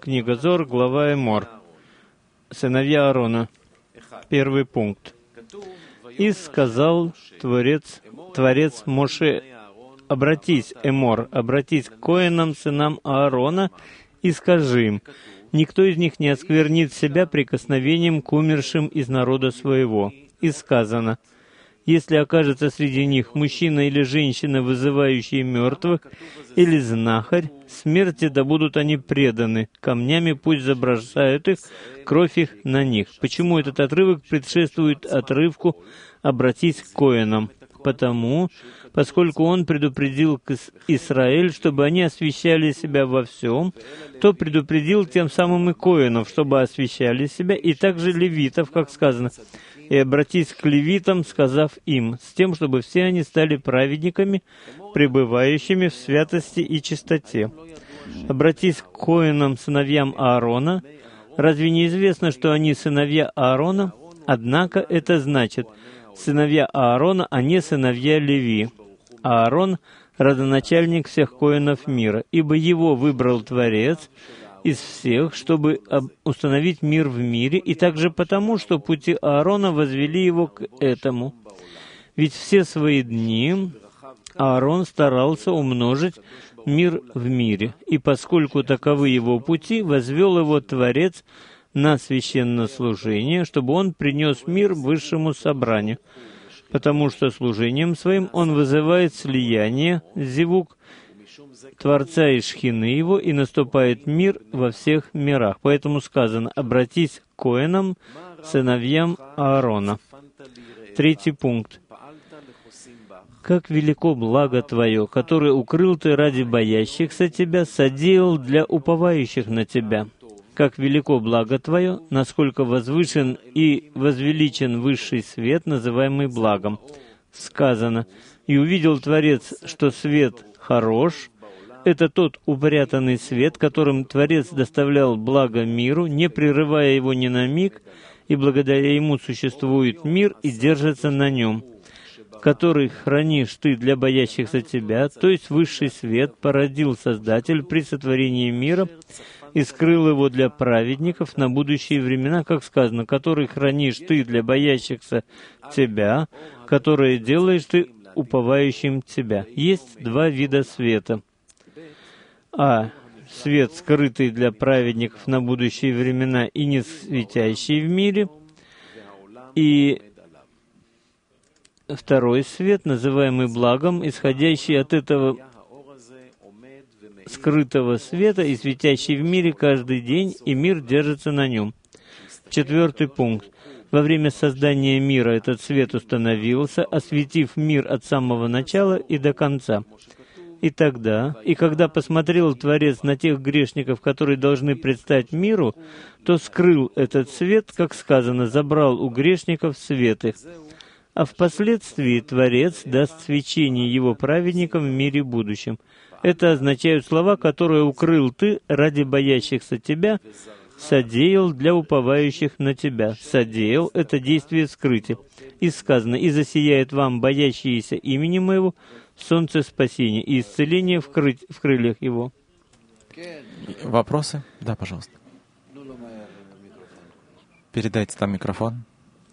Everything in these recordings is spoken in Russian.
Книга Зор, глава Эмор. Сыновья Аарона. Первый пункт. «И сказал Творец Моше: обратись, Эмор, обратись к коэнам, сынам Аарона, и скажи им: никто из них не осквернит себя прикосновением к умершим из народа своего. И сказано: если окажется среди них мужчина или женщина, вызывающие мертвых, или знахарь, смерти да будут они преданы, камнями пусть забросают их, кровь их на них». Почему этот отрывок предшествует отрывку «обратись к коэнам»? Поскольку он предупредил Израиль, чтобы они освящали себя во всем, то предупредил тем самым и коэнов, чтобы освящали себя, и также левитов, как сказано: «И обратись к левитам, сказав им, с тем, чтобы все они стали праведниками, пребывающими в святости и чистоте». Обратись к коэнам, сыновьям Аарона. Разве не известно, что они сыновья Аарона? Однако это значит сыновья Аарона, а не сыновья Леви. Аарон — родоначальник всех коэнов мира, ибо его выбрал Творец из всех, чтобы установить мир в мире, и также потому, что пути Аарона возвели его к этому. Ведь все свои дни Аарон старался умножить мир в мире, и поскольку таковы его пути, возвел его Творец на священнослужение, чтобы он принес мир высшему собранию, потому что служением своим он вызывает слияние, зивук, Творца и Шхины его, и наступает мир во всех мирах. Поэтому сказано: «Обратись к коэнам, сыновьям Аарона». Третий пункт. «Как велико благо Твое, которое укрыл Ты ради боящихся Тебя, содеял для уповающих на Тебя. Как велико благо Твое, насколько возвышен и возвеличен высший свет, называемый благом». Сказано: «И увидел Творец, что свет хорош». Это тот упрятанный свет, которым Творец доставлял благо миру, не прерывая его ни на миг, и благодаря ему существует мир и держится на нем, который хранишь ты для боящихся тебя, то есть высший свет породил Создатель при сотворении мира и скрыл его для праведников на будущие времена, как сказано: который хранишь ты для боящихся тебя, которое делаешь ты уповающим тебя». Есть два вида света. Свет, скрытый для праведников на будущие времена и не светящий в мире. И второй свет, называемый благом, исходящий от этого скрытого света и светящий в мире каждый день, и мир держится на нем. Четвертый пункт. Во время создания мира этот свет установился, осветив мир от самого начала и до конца. И когда посмотрел Творец на тех грешников, которые должны предстать миру, то скрыл этот свет, как сказано: забрал у грешников свет их. А впоследствии Творец даст свечение Его праведникам в мире будущем. Это означают слова, которые укрыл Ты ради боящихся Тебя, содеял для уповающих на Тебя. Содеял — это действие скрытия. И сказано: «И засияет вам боящиеся имени Моего солнце спасения и исцеление в крыльях Его». Вопросы? Да, пожалуйста. Передайте там микрофон.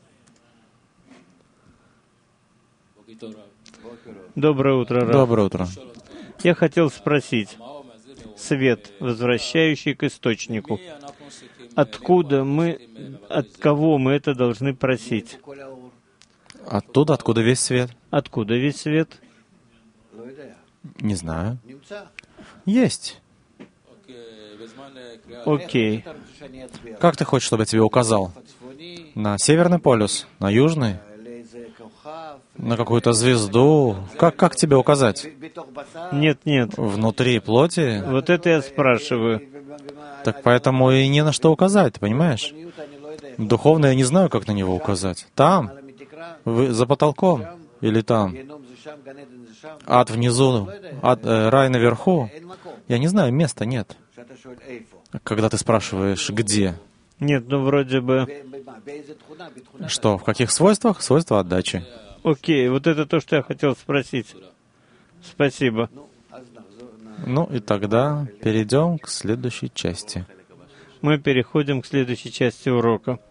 Доброе утро, Рав. Доброе утро. Я хотел спросить: свет, возвращающий к источнику, от кого мы это должны просить? Оттуда, откуда весь свет? Откуда весь свет? Не знаю. Есть. Окей. Как ты хочешь, чтобы я тебе указал? На Северный полюс? На Южный? На какую-то звезду? Как тебе указать? Нет. Внутри плоти? Вот это я спрашиваю. Так поэтому и не на что указать, ты понимаешь? Духовно я не знаю, как на него указать. Там, за потолком, или там. Ад внизу, рай наверху. Я не знаю, места нет. Когда ты спрашиваешь, где? Нет, вроде бы... Что, в каких свойствах? Свойства отдачи. Окей, вот это то, что я хотел спросить. Спасибо. Ну и тогда перейдем к следующей части. мы переходим к следующей части урока.